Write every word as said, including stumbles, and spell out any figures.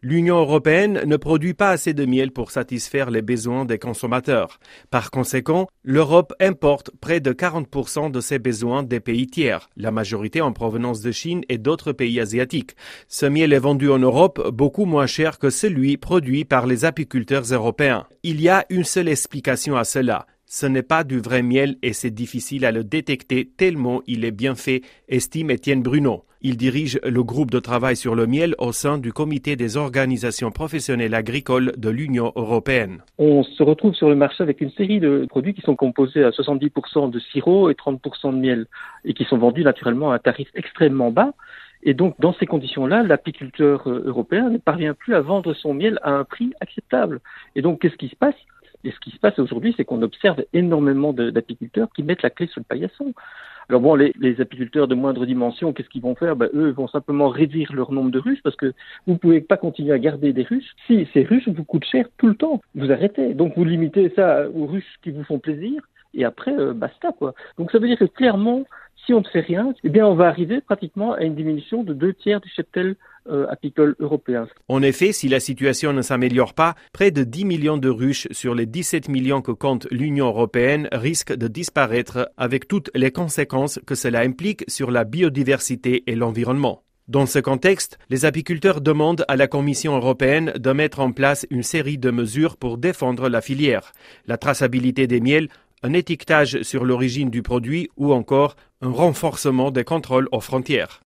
L'Union européenne ne produit pas assez de miel pour satisfaire les besoins des consommateurs. Par conséquent, l'Europe importe près de quarante pour cent de ses besoins des pays tiers, la majorité en provenance de Chine et d'autres pays asiatiques. Ce miel est vendu en Europe beaucoup moins cher que celui produit par les apiculteurs européens. Il y a une seule explication à cela. Ce n'est pas du vrai miel et c'est difficile à le détecter tellement il est bien fait, estime Étienne Bruno. Il dirige le groupe de travail sur le miel au sein du comité des organisations professionnelles agricoles de l'Union européenne. On se retrouve sur le marché avec une série de produits qui sont composés à soixante-dix pour cent de sirop et trente pour cent de miel et qui sont vendus naturellement à un tarif extrêmement bas. Et donc, dans ces conditions-là, l'apiculteur européen ne parvient plus à vendre son miel à un prix acceptable. Et donc, qu'est-ce qui se passe ? Et ce qui se passe aujourd'hui, c'est qu'on observe énormément de, d'apiculteurs qui mettent la clé sur le paillasson. Alors bon, les, les apiculteurs de moindre dimension, qu'est-ce qu'ils vont faire ? Ben, eux vont simplement réduire leur nombre de ruches parce que vous ne pouvez pas continuer à garder des ruches. Si ces ruches vous coûtent cher tout le temps, vous arrêtez. Donc vous limitez ça aux ruches qui vous font plaisir et après, euh, basta quoi. Donc ça veut dire que clairement, si on ne fait rien, eh bien on va arriver pratiquement à une diminution de deux tiers du cheptel euh, apicole européen. En effet, si la situation ne s'améliore pas, près de dix millions de ruches sur les dix-sept millions que compte l'Union européenne risquent de disparaître avec toutes les conséquences que cela implique sur la biodiversité et l'environnement. Dans ce contexte, les apiculteurs demandent à la Commission européenne de mettre en place une série de mesures pour défendre la filière, la traçabilité des miels, un étiquetage sur l'origine du produit ou encore un renforcement des contrôles aux frontières.